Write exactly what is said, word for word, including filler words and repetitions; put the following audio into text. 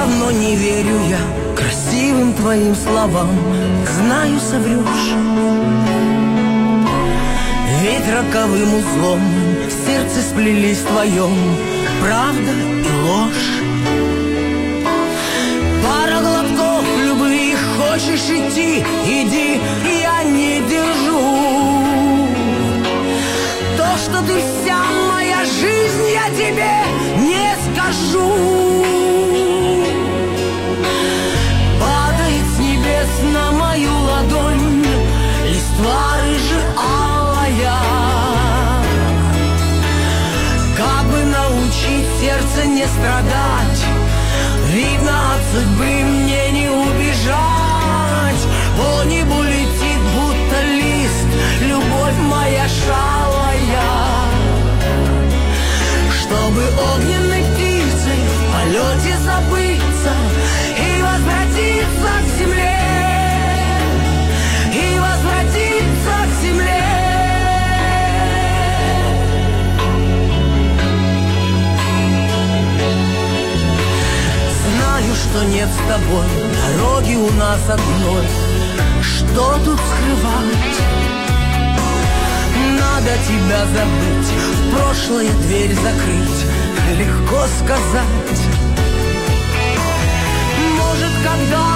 равно не верю я красивым твоим словам. Знаю, соврешь, ведь роковым узлом в сердце сплелись твоем правда и ложь. Пара глотков любви, хочешь идти, иди, я не держу. То, что ты вся моя жизнь, я тебе не скажу. Падает с небес на мою ладонь листва рыжеалая. Как бы научить сердце не страдать, видно, от судьбы мне не убежать. По небу летит, будто лист, любовь моя шалая. Чтобы огненной птицей в полете забыться и возвратиться к земле, и возвратиться к земле. Знаю, что нет с тобой дороги у нас одной. Что тут скрывать? Надо тебя забыть, в прошлое дверь закрыть, легко сказать. Может, когда